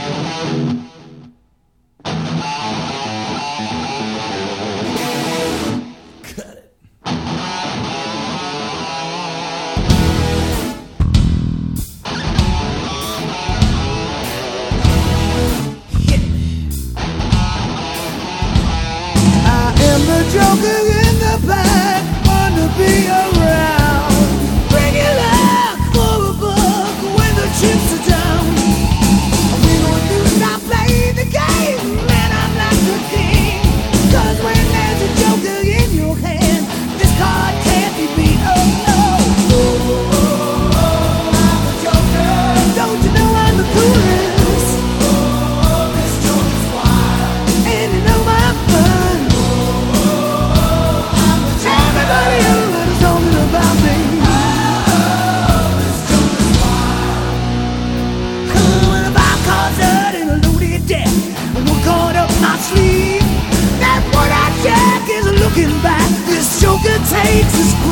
Joker in the back, wanna be around. Bring it up for a buck when the chips are down. We gon' do stop playing the game, man, I'm not the king. 'Cause when there's a joker in your hand, this card can't be beat. Oh no, I'm a joker. Don't you know I'm the coolest? This joker's wild, and you know my fun. That's what I check is looking back. This joker takes his